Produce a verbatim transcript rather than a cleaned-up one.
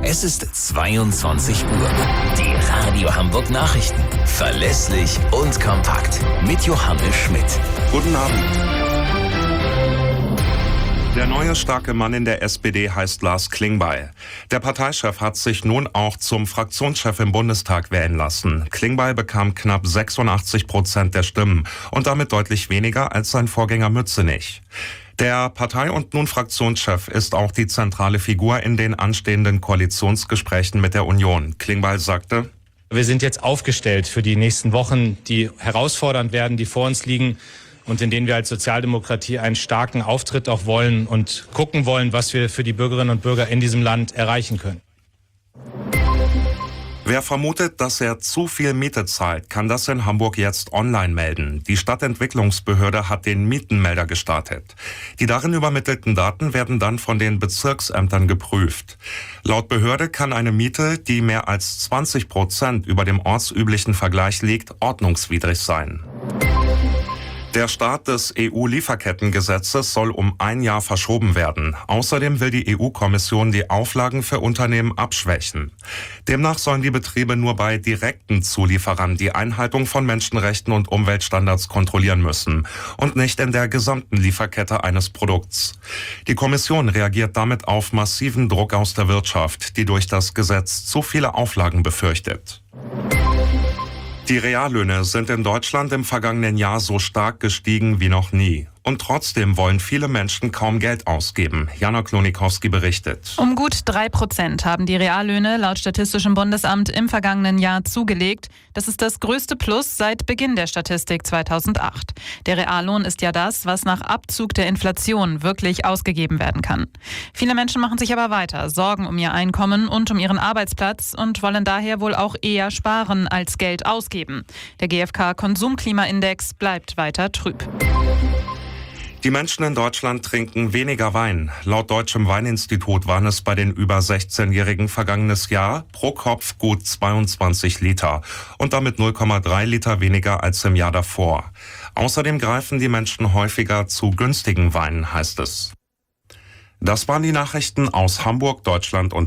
Es ist zweiundzwanzig Uhr. Die Radio Hamburg Nachrichten. Verlässlich und kompakt. Mit Johannes Schmidt. Guten Abend. Der neue starke Mann in der S P D heißt Lars Klingbeil. Der Parteichef hat sich nun auch zum Fraktionschef im Bundestag wählen lassen. Klingbeil bekam knapp sechsundachtzig Prozent der Stimmen und damit deutlich weniger als sein Vorgänger Mützenich. Der Partei- und nun Fraktionschef ist auch die zentrale Figur in den anstehenden Koalitionsgesprächen mit der Union. Klingbeil sagte: Wir sind jetzt aufgestellt für die nächsten Wochen, die herausfordernd werden, die vor uns liegen und in denen wir als Sozialdemokratie einen starken Auftritt auch wollen und gucken wollen, was wir für die Bürgerinnen und Bürger in diesem Land erreichen können. Wer vermutet, dass er zu viel Miete zahlt, kann das in Hamburg jetzt online melden. Die Stadtentwicklungsbehörde hat den Mietenmelder gestartet. Die darin übermittelten Daten werden dann von den Bezirksämtern geprüft. Laut Behörde kann eine Miete, die mehr als zwanzig Prozent über dem ortsüblichen Vergleich liegt, ordnungswidrig sein. Der Start des E U-Lieferkettengesetzes soll um ein Jahr verschoben werden. Außerdem will die E U-Kommission die Auflagen für Unternehmen abschwächen. Demnach sollen die Betriebe nur bei direkten Zulieferern die Einhaltung von Menschenrechten und Umweltstandards kontrollieren müssen und nicht in der gesamten Lieferkette eines Produkts. Die Kommission reagiert damit auf massiven Druck aus der Wirtschaft, die durch das Gesetz zu viele Auflagen befürchtet. Die Reallöhne sind in Deutschland im vergangenen Jahr so stark gestiegen wie noch nie. Und trotzdem wollen viele Menschen kaum Geld ausgeben. Jana Klonikowski berichtet. Um gut drei Prozent haben die Reallöhne laut Statistischem Bundesamt im vergangenen Jahr zugelegt. Das ist das größte Plus seit Beginn der Statistik zweitausendacht. Der Reallohn ist ja das, was nach Abzug der Inflation wirklich ausgegeben werden kann. Viele Menschen machen sich aber weiter Sorgen um ihr Einkommen und um ihren Arbeitsplatz und wollen daher wohl auch eher sparen als Geld ausgeben. Der G f K-Konsumklimaindex bleibt weiter trüb. Die Menschen in Deutschland trinken weniger Wein. Laut Deutschem Weininstitut waren es bei den über sechzehnjährigen vergangenes Jahr pro Kopf gut zweiundzwanzig Liter und damit null Komma drei Liter weniger als im Jahr davor. Außerdem greifen die Menschen häufiger zu günstigen Weinen, heißt es. Das waren die Nachrichten aus Hamburg, Deutschland und